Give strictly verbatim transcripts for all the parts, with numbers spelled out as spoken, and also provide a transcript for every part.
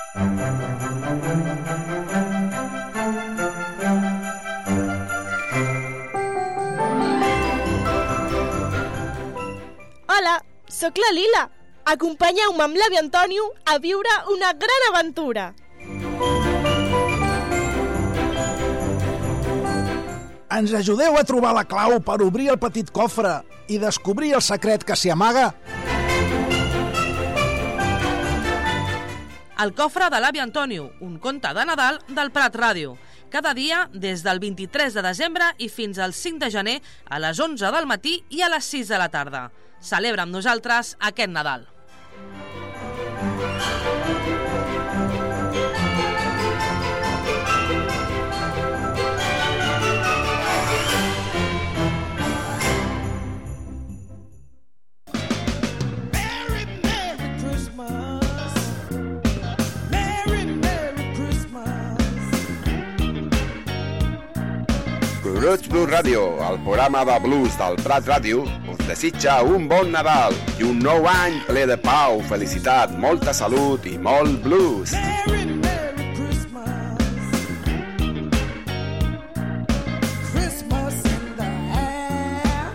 Hola, sóc la Lila. Acompanyeu-me amb l'avi Antonio a viure una gran aventura. Ens ajudeu a trobar la clau per obrir el petit cofre i descobrir el secret que s'hi amaga? El cofre de l'avi Antonio, un conte de Nadal del Prat Ràdio. Cada dia, des del vint-i-tres de desembre i fins al cinc de gener, a les onze del matí i a les sis de la tarda. Celebra amb nosaltres aquest Nadal. Roots Blues Radio, el programa de blues del Prat Ràdio, us desitja un bon Nadal i un nou any ple de pau, felicitat, molta salut i molt blues. Merry, Merry Christmas. Christmas in the air.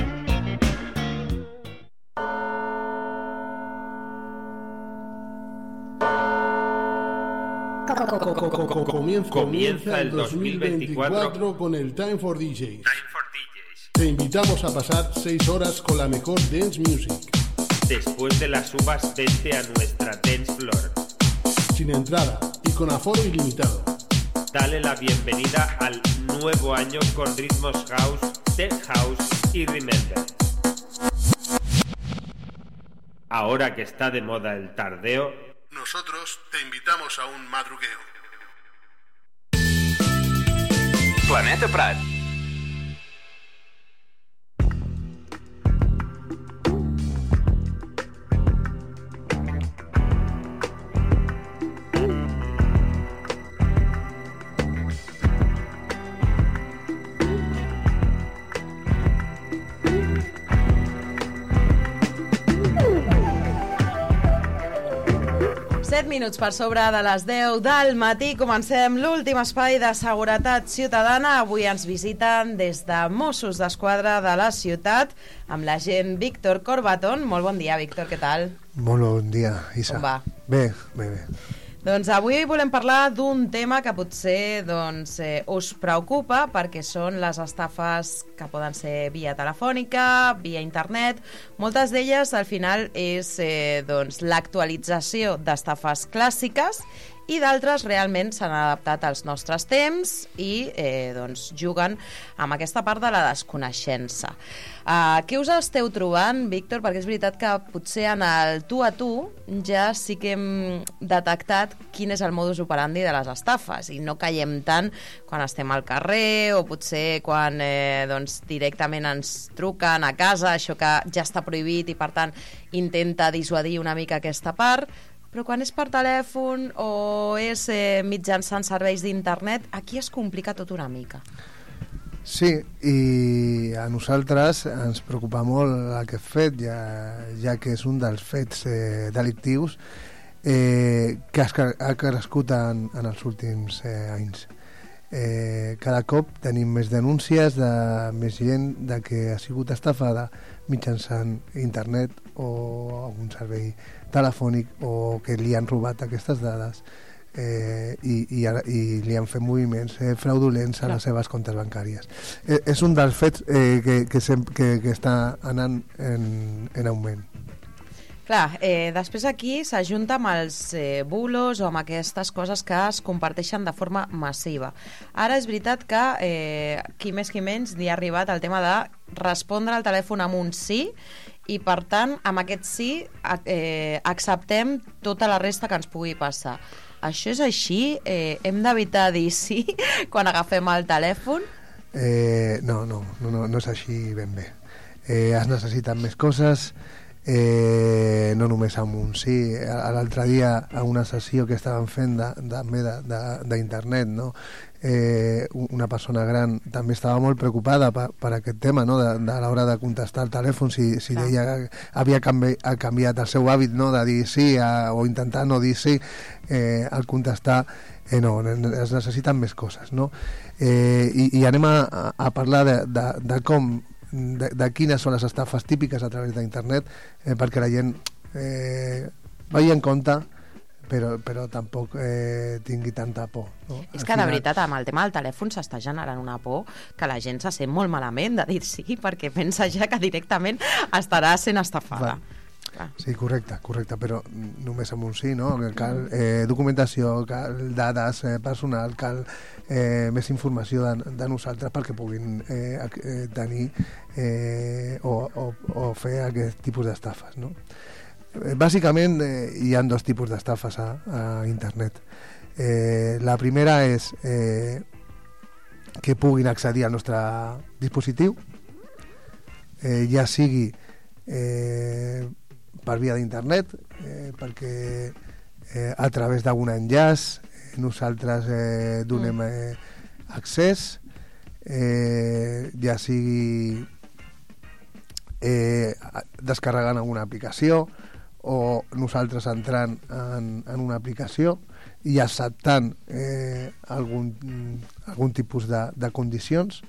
Comienza, Comienza el dos mil veinticuatro con el Time for D Js. Time for D Js. Te invitamos a pasar seis horas con la mejor dance music. Después de las uvas, vente a nuestra dance floor. Sin entrada y con aforo ilimitado. Dale la bienvenida al nuevo año con ritmos house, tech house y remember. Ahora que está de moda el tardeo, nosotros te invitamos a un madrugueo. Planeta Prat. set minuts per sobre de les deu del matí. Comencem l'últim espai de seguretat ciutadana. Avui ens visiten des de Mossos d'Esquadra de la ciutat amb l'agent Víctor Corbaton. Molt bon dia, Víctor, què tal? Molt bon dia, Isa. Com va? Bé, bé, bé. Doncs avui volem parlar d'un tema que potser doncs, eh, us preocupa, perquè són les estafes que poden ser via telefònica, via internet. Moltes d'elles al final és eh, doncs, l'actualització d'estafes clàssiques i d'altres realment s'han adaptat als nostres temps i eh, doncs, juguen amb aquesta part de la desconeixença. Uh, què us esteu trobant, Víctor? Perquè és veritat que potser en el tu a tu ja sí que hem detectat quin és el modus operandi de les estafes i no caiem tant quan estem al carrer o potser quan eh, doncs, directament ens truquen a casa, això que ja està prohibit i per tant intenta dissuadir una mica aquesta part. Però quan és per telèfon o és eh, mitjançant serveis d'internet, aquí es complica tot una mica. Sí, i a nosaltres ens preocupa molt aquest fet, ja, ja que és un dels fets eh, delictius eh, que ha crescut en, en els últims eh, anys. Eh, cada cop tenim més denúncies de més gent de que ha sigut estafada mitjançant internet o algun servei telefònic o que li han robat aquestes dades eh, i, i, i li han fet moviments eh, fraudulents a les seves comptes bancàries. Eh, és un dels fets eh, que, que, sem- que, que està anant en, en augment. Clar, eh, després aquí s'ajunta amb els eh, bulos o amb aquestes coses que es comparteixen de forma massiva. Ara és veritat que eh, qui més qui menys li ha arribat el tema de respondre al telèfon amb un sí i per tant amb aquest sí eh, acceptem tota la resta que ens pugui passar. Això és així? Eh, hem d'evitar dir sí quan agafem el telèfon? Eh, no, no, no, no, no és així ben bé. Eh, es necessiten més coses, eh, no només amb un sí. L'altre dia a una sessió que estàvem fent d'internet, no? eh, una persona gran també estava molt preocupada per, per aquest tema, no? de, de l'hora de contestar el telèfon, si, si deia que havia canvi, canviat el seu hàbit, no? de dir sí a, o intentar no dir sí eh, al contestar. Eh, no, es necessiten més coses, no? Eh, i, i anem a, a parlar de, de, de com, de, de quines són les estafes típiques a través d'internet, eh, perquè la gent eh, vagi en compte, però, però tampoc eh, tingui tanta por, no? És que, de veritat, amb el tema del telèfon s'està generant una por que la gent se sent molt malament de dir sí, perquè pensa ja que directament estarà sent estafada. Va. Sí, correcte, correcte, però només amb un sí, no? Cal eh, documentació, cal dades eh, personal, cal eh, més informació de, de nosaltres perquè puguin eh, eh, tenir eh, o, o, o fer aquest tipus d'estafes, no? Eh, bàsicament eh, hi ha dos tipus d'estafes a, a internet. Eh, la primera és eh, que puguin accedir al nostre dispositiu, eh, ja sigui eh, per via d'internet, eh, perquè eh, a través d'algun enllaç eh, nosaltres eh, donem eh, accés, eh, ja sigui eh, descarregant alguna aplicació o nosaltres entrant en, en una aplicació i acceptant eh, algun, algun tipus de, de condicions.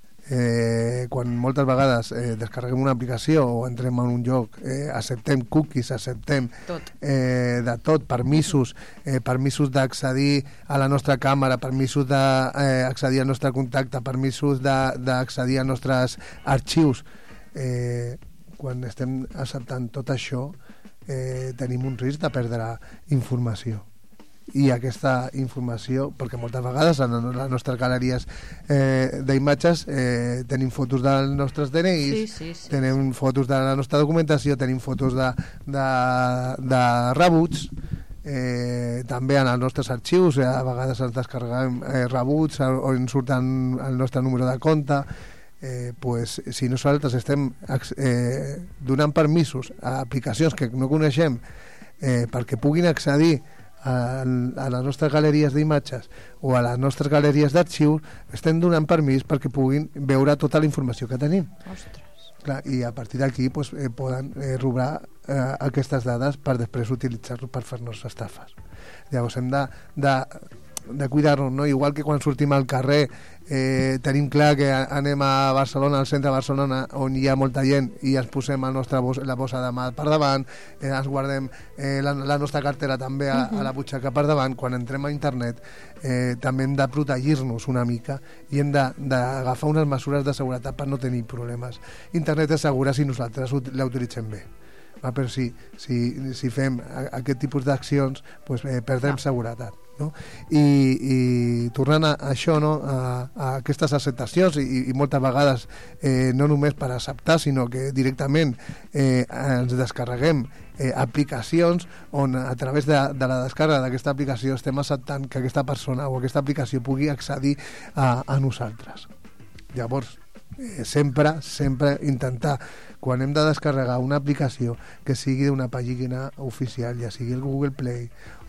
Eh, quan moltes vegades eh, descarreguem una aplicació o entrem en un lloc, eh, acceptem cookies, acceptem tot. Eh, de tot, permisos, eh, permisos d'accedir a la nostra càmera, permisos d'accedir eh, al nostre contacte, permisos d'accedir als nostres arxius. Eh, quan estem acceptant tot això, eh, tenim un risc de perdre informació. I aquesta informació, perquè moltes vegades en les nostres galeries eh, d'imatges eh, tenim fotos dels nostres D N Is, sí, sí, sí, tenim fotos de la nostra documentació, tenim fotos de, de, de rebuts, eh, també en els nostres arxius, eh, a vegades ens descarreguem eh, rebuts o ens surten el nostre número de compte. Eh, pues, si nosaltres estem eh, donant permisos a aplicacions que no coneixem eh, perquè puguin accedir a, a les nostres galeries d'imatges o a les nostres galeries d'arxius, estem donant permís perquè puguin veure tota la informació que tenim. Ostres. Clar, i a partir d'aquí pues, eh, poden eh, robar eh, aquestes dades per després utilitzar-lo per fer-nos estafes. Llavors hem de, de, de cuidar-nos, no? Igual que quan sortim al carrer eh, tenim clar que anem a Barcelona, al centre de Barcelona, on hi ha molta gent, i ens posem el nostre bos, la bossa de mà per davant, eh, ens guardem eh, la, la nostra cartera també a, a la butxaca per davant. Quan entrem a internet eh, també hem de protegir-nos una mica i hem d'agafar unes mesures de seguretat per no tenir problemes. Internet és segura si nosaltres la utilitzem bé. Va, però si, si, si fem aquest tipus d'accions, pues, eh, perdrem no. seguretat. No? I, i tornant a això, no? a, a aquestes acceptacions i, i moltes vegades eh, no només per acceptar, sinó que directament eh, ens descarreguem eh, aplicacions on a través de, de la descàrrega d'aquesta aplicació estem acceptant que aquesta persona o aquesta aplicació pugui accedir a, a nosaltres. Llavors, eh, sempre, sempre intentar, quan hem de descarregar una aplicació, que sigui d'una pàgina oficial, ja sigui el Google Play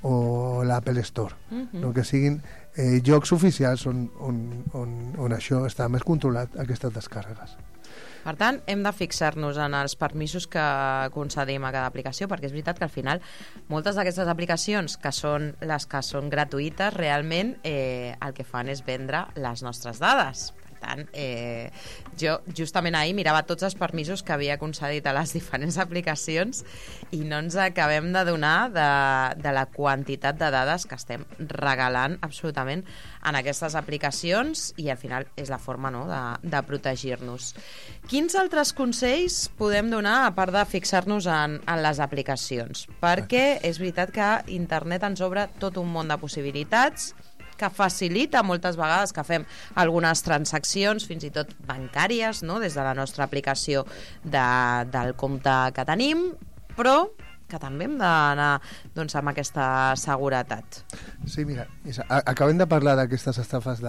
o l'Apple Store, uh-huh. no? Que siguin eh, llocs oficials on, on, on, on això està més controlat, aquestes descàrregues. Per tant, hem de fixar-nos en els permisos que concedim a cada aplicació, perquè és veritat que al final moltes d'aquestes aplicacions, que són les que són gratuïtes, realment eh, el que fan és vendre les nostres dades. Tant, eh, jo justament ahir mirava tots els permisos que havia concedit a les diferents aplicacions i no ens acabem de donar de, de la quantitat de dades que estem regalant absolutament en aquestes aplicacions, i al final és la forma, no?, de, de protegir-nos. Quins altres consells podem donar a part de fixar-nos en, en les aplicacions? Perquè és veritat que internet ens obre tot un món de possibilitats, que facilita moltes vegades que fem algunes transaccions, fins i tot bancàries, no?, des de la nostra aplicació de, del compte que tenim, però que també hem d'anar, doncs, amb aquesta seguretat. Sí, mira, acabem de parlar d'aquestes estafes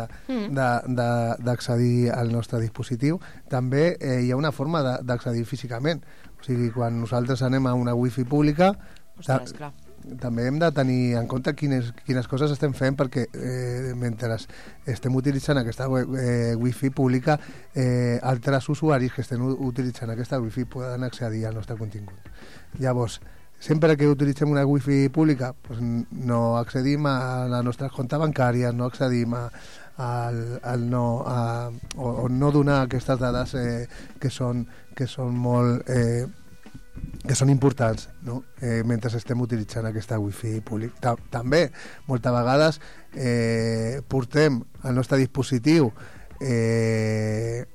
d'accedir mm. al nostre dispositiu. També eh, hi ha una forma d'accedir físicament. O sigui, quan nosaltres anem a una wifi pública, Ostres, clar. també hem de tenir en compte quines, quines coses estem fent, perquè eh, mentre estem utilitzant aquesta eh, wifi pública, eh, altres usuaris que estem utilitzant aquesta wifi poden accedir al nostre contingut. Llavors, sempre que utilitzem una wifi pública, pues no accedim a les nostres comptes bancàries, no accedim a, al, al no, a, o, o no donar aquestes dades eh, que, són, que són molt... Eh, que són importants, no? eh, mentre estem utilitzant aquesta wifi pública. També, moltes vegades, eh, portem el nostre dispositiu eh,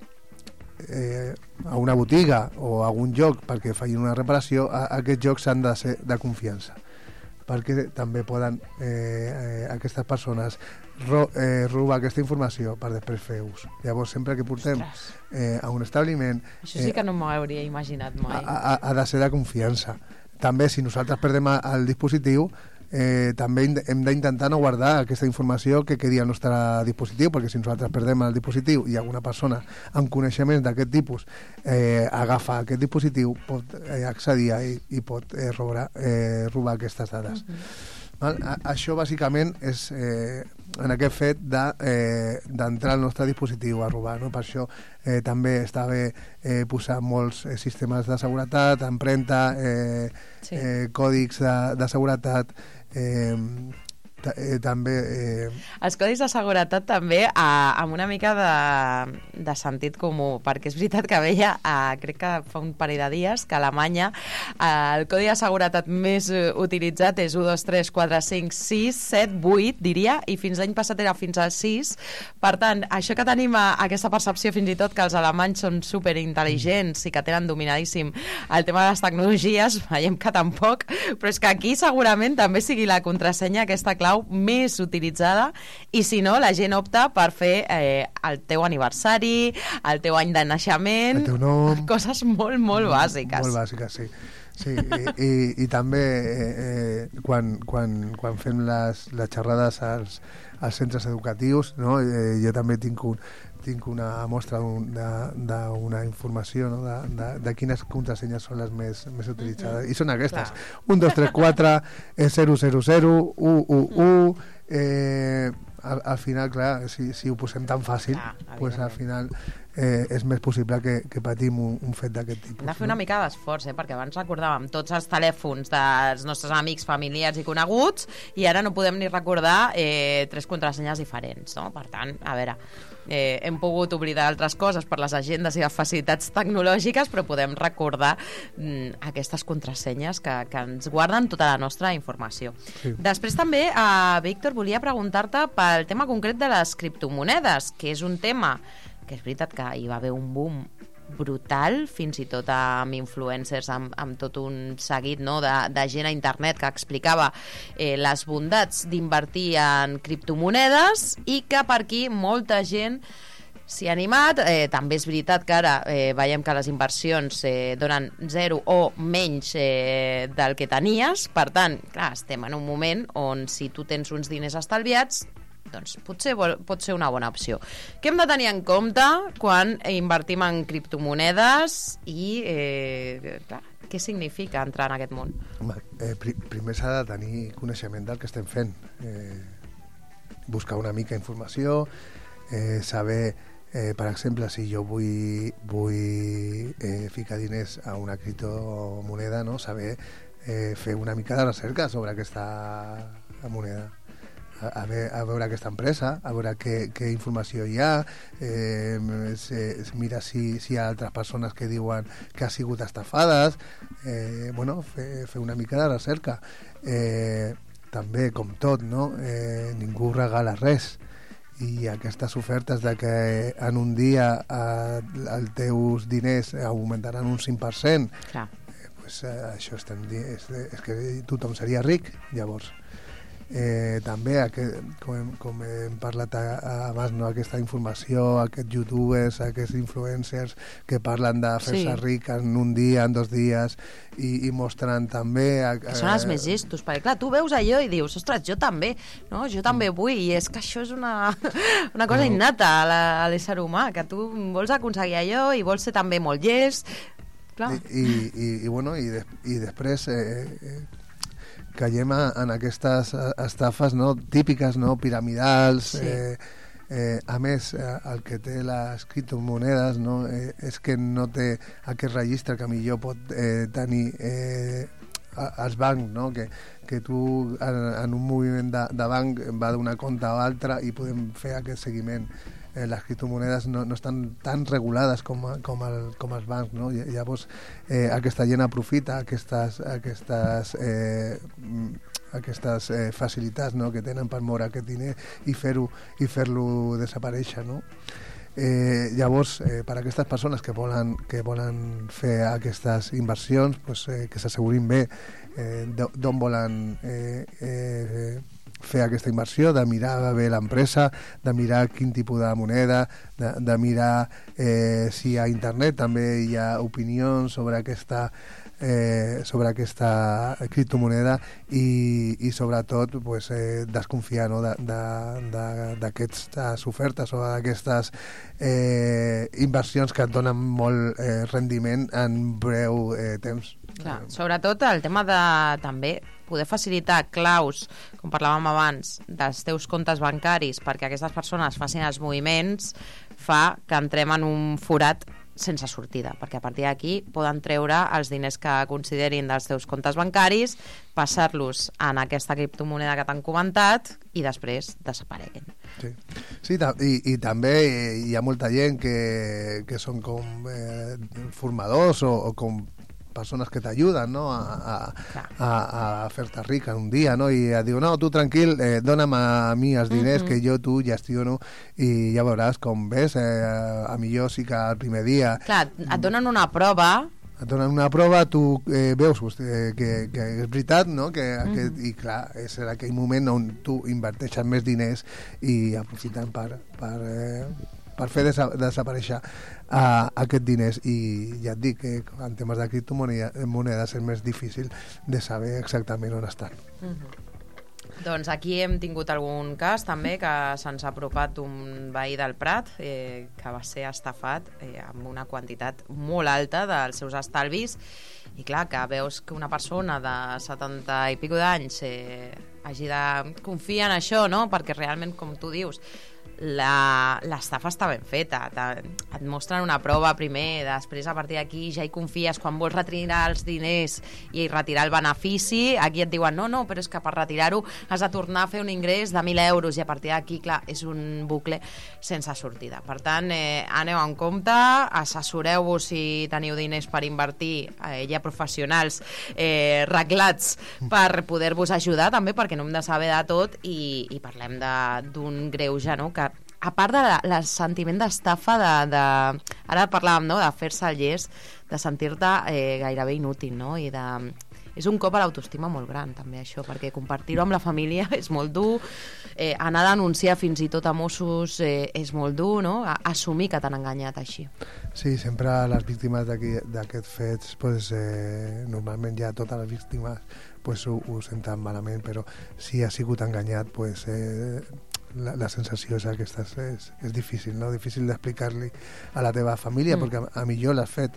eh, a una botiga o a algun lloc perquè facin una reparació. A, a aquests llocs s'han de ser de confiança, perquè també poden eh, eh, aquestes persones ro, eh, robar aquesta informació per després fer ús. Llavors, sempre que portem eh, a un establiment... Això sí que no m'ho hauria imaginat mai. Ha, ha de ser de confiança. També, si nosaltres perdem el dispositiu, eh, també hem d'intentar no guardar aquesta informació que quedi al nostre dispositiu, perquè si nosaltres perdem el dispositiu i alguna persona amb coneixements d'aquest tipus eh, agafa aquest dispositiu, pot eh, accedir i, i pot eh, robar, eh, robar aquestes dades. Uh-huh. Val? A, això bàsicament és eh, en aquest fet d'entrar de, eh, al nostre dispositiu a robar, no? Per això eh, també està bé eh, posar molts eh, sistemes de seguretat, empremta, eh, sí. eh, còdics de, de seguretat, eh, ta, eh, també... Eh... Els codis de seguretat també eh, amb una mica de, de sentit comú, perquè és veritat que veia, eh, crec que fa un parell de dies, que a Alemanya eh, el codi de seguretat més eh, utilitzat és u, dos, tres, quatre, cinc, sis, set, vuit, diria, i fins l'any passat era fins al sis. Per tant, això que tenim a, aquesta percepció fins i tot que els alemanys són superintel·ligents i que tenen dominadíssim el tema de les tecnologies, veiem que tampoc, però és que aquí segurament també sigui la contrasenya aquesta clau més utilitzada, i si no, la gent opta per fer eh, el teu aniversari, el teu any de naixement, el teu nom, coses molt, molt bàsiques. Molt bàsiques, sí. Sí, i, i, i també eh, eh, quan, quan, quan fem les, les xerrades als, als centres educatius, no? eh, jo també tinc, un, tinc una mostra d'una informació, no? de, de, de quines contrasenyes són les més, més utilitzades, mm-hmm. i són aquestes: un, dos, tres, quatre, zero, zero, zero, u, u, u, eh, al, al final, clar, si, si ho posem tan fàcil, ah, pues al final eh, és més possible que, que patim un, un fet d'aquest tipus. Hem de fer una mica d'esforç, eh? Perquè abans recordàvem tots els telèfons dels nostres amics, familiars i coneguts, i ara no podem ni recordar eh, tres contrasenyes diferents, no? Per tant, a veure, eh, hem pogut oblidar altres coses per les agendes i les facilitats tecnològiques, però podem recordar mm, aquestes contrasenyes que, que ens guarden tota la nostra informació. Sí. Després també, eh, Víctor, volia preguntar-te pel tema concret de les criptomonedes, que és un tema que és veritat que hi va haver un boom brutal, fins i tot amb influencers, amb, amb tot un seguit, no, de, de gent a internet que explicava eh, les bondats d'invertir en criptomonedes, i que per aquí molta gent s'hi ha animat. Eh, també és veritat que ara eh, veiem que les inversions eh, donen zero o menys eh, del que tenies. Per tant, clar, estem en un moment on si tu tens uns diners estalviats, doncs potser vol, pot ser una bona opció. Què hem de tenir en compte quan invertim en criptomonedes i eh, clar, què significa entrar en aquest món? Home, eh, pri primer s'ha de tenir coneixement del que estem fent, eh, buscar una mica informació, eh, saber eh, per exemple, si jo vull, vull eh, ficar diners a una criptomoneda, no? Saber eh, fer una mica de recerca sobre aquesta moneda. A, a, ve, a veure aquesta empresa, a veure què, què informació hi ha, eh, se, es mira si, si hi ha altres persones que diuen que ha sigut estafades, eh, bueno, fer, fer una mica de recerca. Eh, també, com tot, no? eh, ningú regala res, i aquestes ofertes de que en un dia eh, els teus diners augmentaran un cinc per cent, eh, pues, eh, això estem, és, és que tothom seria ric, llavors. Eh, també aquest, com, hem, com hem parlat abans, no? Aquesta informació, aquests youtubers, aquests influencers que parlen de fer-se sí. ric en un dia, en dos dies, i, i mostren també eh, que són els més gestos, perquè clar, tu veus allò i dius, ostres, jo també, no? Jo també vull, i és que això és una, una cosa no. innata a, la, a l'ésser humà, que tu vols aconseguir allò i vols ser també molt llest, clar. I, i, i, i bueno, i, de, i després eh, eh, caiem en aquestes estafes, no, típiques, no, piramidals. Sí. Eh, eh, a més, el que té les criptomonedes, no, eh, és que no té aquest registre que millor pot eh, tenir eh, als bancs, no? que, que tu en, en un moviment de, de banc va d'una compta a l'altra i podem fer aquest seguiment. Eh, les criptomonedes no, no estan tan regulades com, com, el, com els bancs, no? I, llavors eh, aquesta gent aprofita aquestes, aquestes, eh, aquestes eh, facilitats, no? que tenen per moure aquest diner i fer-ho i fer-lo desaparèixer, no? Eh, llavors, eh, per a aquestes persones que volen, que volen fer aquestes inversions, pues, eh, que s'assegurin bé eh, d'on volen eh, eh, fer aquesta inversió, de mirar bé l'empresa, de mirar quin tipus de moneda, de, de mirar eh, si a internet també hi ha opinions sobre aquesta Eh, sobre aquesta criptomoneda i, i sobretot pues, eh, desconfiar, no, d'aquestes ofertes o d'aquestes eh, inversions que et donen molt eh, rendiment en breu eh, temps. Clar, sobretot el tema de també poder facilitar claus, com parlàvem abans, dels teus comptes bancaris perquè aquestes persones facin els moviments, fa que entrem en un forat sense sortida, perquè a partir d'aquí poden treure els diners que considerin dels teus comptes bancaris, passar-los en aquesta criptomoneda que t'han comentat i després desapareguin. Sí, sí i, i també hi ha molta gent que, que són com eh, formadors o, o com persones que t'ajuden, no? a, a, a, a fer-te rica un dia, no? I a dir, no, tu tranquil, eh, dona'm a mi els diners mm-hmm. que jo tu gestiono i ja veuràs com ves, eh, a millor sí que el primer dia... Clar, et donen una prova... Et donen una prova, tu eh, veus eh, que, que és veritat, no? Que, mm-hmm. aquest, i clar, és en aquell moment on tu inverteixes més diners i aprofiten per... per eh, per fer desa desaparèixer uh, aquests diners i ja et dic que en temes de criptomonedes és més difícil de saber exactament on estan. Mm-hmm. Doncs aquí hem tingut algun cas també que se'ns ha apropat un veí del Prat eh, que va ser estafat eh, amb una quantitat molt alta dels seus estalvis i clar, que veus que una persona de setanta i pico d'anys eh, hagi de confiar en això, no? Perquè realment, com tu dius, l'estafa està ben feta, et mostren una prova primer, després a partir d'aquí ja hi confies quan vols retirar els diners i retirar el benefici, aquí et diuen no, no, però és que per retirar-ho has de tornar a fer un ingrés de mil euros i a partir d'aquí, clar, és un bucle sense sortida. Per tant, eh, aneu en compte, assessoreu-vos si teniu diners per invertir, eh, hi ha professionals eh, reglats per poder-vos ajudar també, perquè no hem de saber de tot i, i parlem d'un greuge, no?, que a part del de sentiment d'estafa, de, de, ara parlàvem, no?, de fer-se el llest, de sentir-te eh, gairebé inútil, no? I de, és un cop a l'autoestima molt gran, també, això, perquè compartir-ho amb la família és molt dur, eh, anar a denunciar fins i tot a Mossos eh, és molt dur, no?, a, assumir que t'han enganyat així. Sí, sempre les víctimes d'aquests fets, pues, eh, normalment ja totes les víctimes pues, ho, ho senten malament, però si ha sigut enganyat, pues, eh, La, la sensació és aquesta, és, és difícil, no? Difícil d'explicar-li a la teva família, mm. perquè a, a millor l'has fet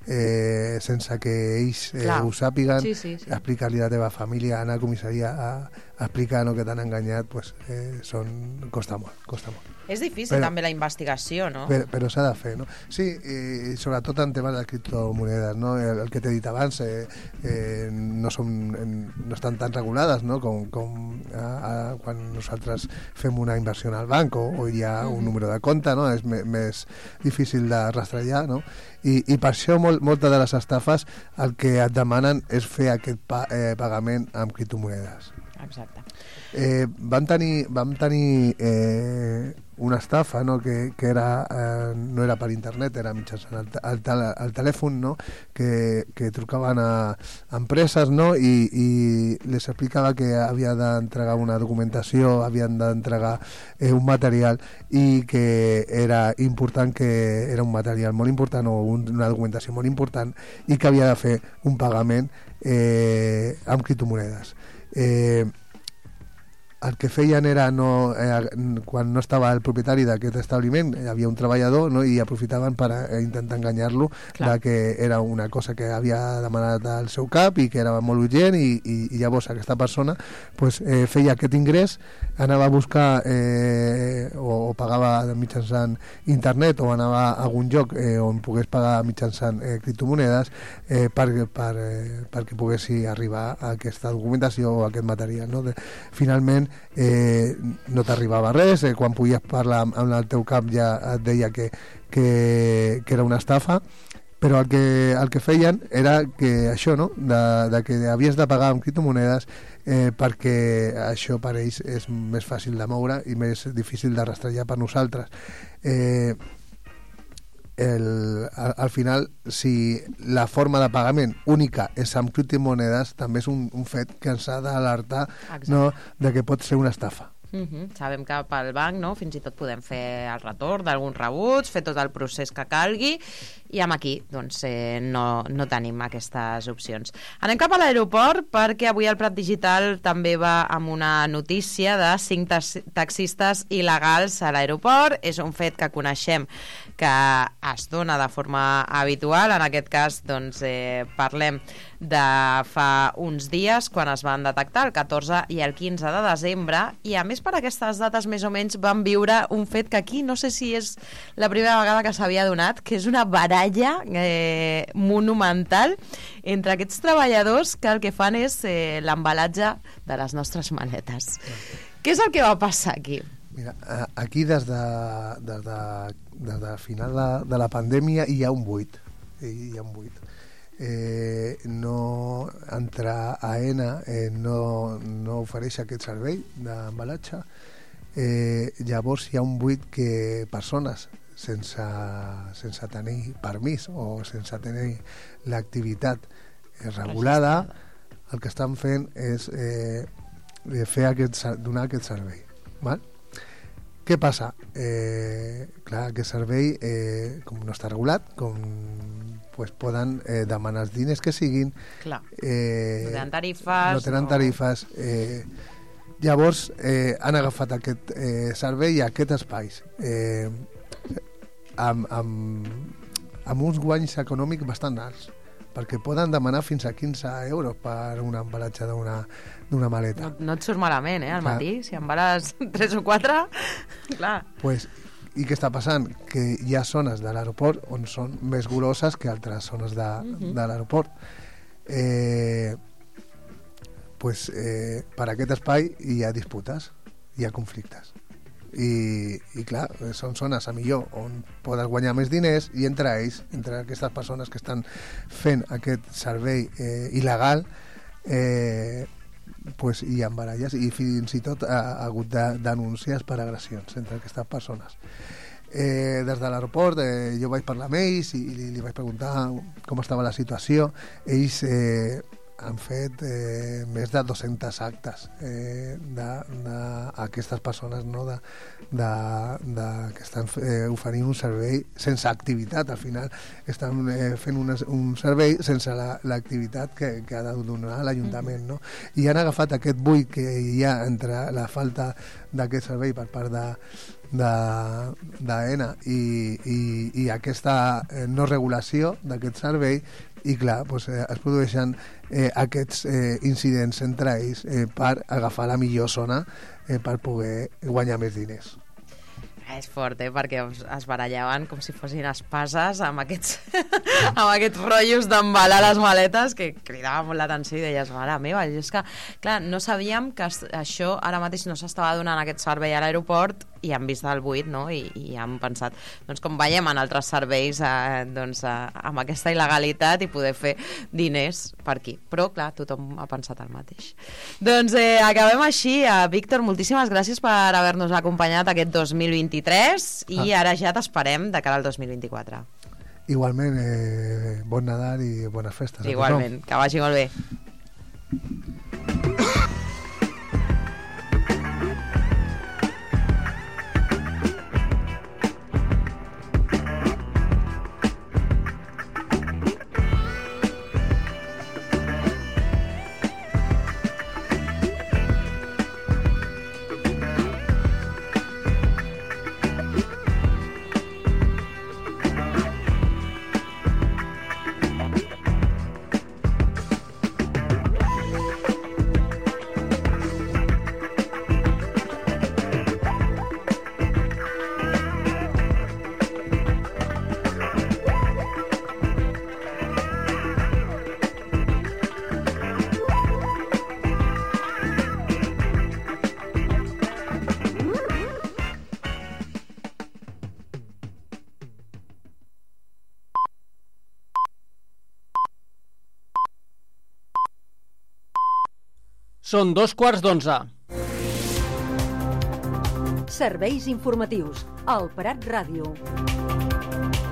eh, sense que ells eh, ho sàpiguen, sí, sí, sí. Explicar-li a la teva família, anar a comissaria a, a explicar no, que t'han enganyat, pues, eh, són, costa molt, costa molt. És difícil però, també la investigació, no? Però, però s'ha de fer, no? Sí, i sobretot en temes de criptomonedes, no? El, el que t'he dit abans, eh, eh, no, som, no estan tan regulades, no?, com, com a, a, quan nosaltres fem una inversió al banc o, o hi ha un número de compte, no? És me, més difícil de rastrellar, no? I, i per això molt, moltes de les estafes el que et demanen és fer aquest pa, eh, pagament amb criptomonedes. Exacte. Eh, vam tenir, vam tenir eh, una estafa, no?, que, que era, eh, no era per internet, era mitjançant el, el, tele, el telèfon, no?, que, que trucaven a, a empreses, no?, i, i les explicava que havia d'entregar una documentació, havien d'entregar eh, un material i que era important, que era un material molt important o un, una documentació molt important i que havia de fer un pagament eh, amb criptomonedes. Eh, el que feien era, no, eh, quan no estava el propietari d'aquest establiment, hi havia un treballador, no? I aprofitaven per eh, intentar enganyar-lo de que era una cosa que havia demanat al seu cap i que era molt urgent i, i, i llavors aquesta persona pues, eh, feia aquest ingrés, anava a buscar eh, o, o pagava mitjançant internet o anava a algun lloc eh, on pogués pagar mitjançant eh, criptomonedes eh, per, per, eh, perquè poguessi arribar a aquesta documentació o a aquest material. No? De, finalment Eh, no t'arribava res, eh, quan podies parlar amb, amb el teu cap ja et deia que, que, que era una estafa, però el que, el que feien era que això, no? de, de que havies de pagar amb criptomonedes eh, perquè això per ells és més fàcil de moure i més difícil de rastrejar per nosaltres. Eh, El, al, al final, si la forma de pagament única és amb criptomonedes, també és un, un fet que ens ha d'alertar, no, de que pot ser una estafa. Uh-huh. Sabem que pel banc, no, fins i tot podem fer el retorn d'alguns rebuts, fer tot el procés que calgui, i amb aquí doncs, eh, no, no tenim aquestes opcions. Anem cap a l'aeroport perquè avui el Prat Digital també va amb una notícia de cinc taxistes il·legals a l'aeroport. És un fet que coneixem que es dona de forma habitual. En aquest cas doncs, eh, parlem de fa uns dies quan es van detectar el catorze i el quinze de desembre, i a més per aquestes dates més o menys van viure un fet que aquí no sé si és la primera vegada que s'havia donat, que és una baralla eh, monumental entre aquests treballadors que el que fan és eh, l'embalatge de les nostres maletes. Què és el que va passar aquí? Mira, aquí des de, des de, des de final de, de la pandèmia hi ha un buit. Hi ha un buit. Eh, no entre AENA eh, no, no ofereix aquest servei d'embalatge, eh, llavors hi ha un buit que persones sense, sense tenir permís o sense tenir l'activitat eh, regulada el que estan fent és eh, fer aquest, donar aquest servei, val? Què passa? Eh, clar, aquest servei eh, com no està regulat, com pues poden eh, demanar els diners que siguin. Clar. Eh, no tenen tarifes. No tenen tarifes. Eh, llavors eh, han agafat aquest eh, servei i aquest espais eh, amb, amb, amb uns guanys econòmics bastant alts, perquè poden demanar fins a quinze euros per un embalatge d'una d'una maleta. No, no et surt malament, eh, al clar. Matí, si embales tres o quatre, clar. Pues, i què està passant? Que hi ha zones de l'aeroport on són més goloses que altres zones de, uh-huh. de l'aeroport. Eh, pues, eh, per aquest espai hi ha disputes, hi ha conflictes. I, i clar, són zones a millor on podes guanyar més diners i entre ells, entre aquestes persones que estan fent aquest servei eh, il·legal, eh, pues hi ha baralles i fins i tot ha, ha hagut de, denúncies per agressions entre aquestes persones. Eh, des de l'aeroport eh, jo vaig parlar amb ells i li, li vaig preguntar com estava la situació. Ells eh, han fet eh, més de dues-centes actes eh, d'aquestes persones, no? de, de, de, que estan eh, oferint un servei sense activitat. Al final estan eh, fent una, un servei sense l'activitat la, que, que ha de donar l'Ajuntament, no? I han agafat aquest buit que hi ha entre la falta d'aquest servei per part de d'AENA i, i, i aquesta eh, no regulació d'aquest servei, i clar, doncs, eh, es produeixen eh, aquests eh, incidents entre ells eh, per agafar la millor zona eh, per poder guanyar més diners. És fort, eh? Perquè es barallaven com si fossin espases amb aquests, amb aquests rotllos d'embalar les maletes que cridava molt l'atenció i deies, mare meva, i és que, clar, no sabíem que això ara mateix no s'estava donant aquest servei a l'aeroport i han vist el buit, no? I, i han pensat, doncs com veiem en altres serveis, eh, doncs eh, amb aquesta il·legalitat i poder fer diners per aquí. Però, clar, tothom ha pensat el mateix. Doncs eh, acabem així. Eh, Víctor, moltíssimes gràcies per haver-nos acompanyat aquest dos mil vint-i-tres i ah. ara ja t'esperem de cara al dos mil vint-i-quatre. Igualment, eh, bon Nadal i bones festes. Igualment, que vagi molt bé. Són dos quarts d'onze. Serveis informatius al Prat Ràdio.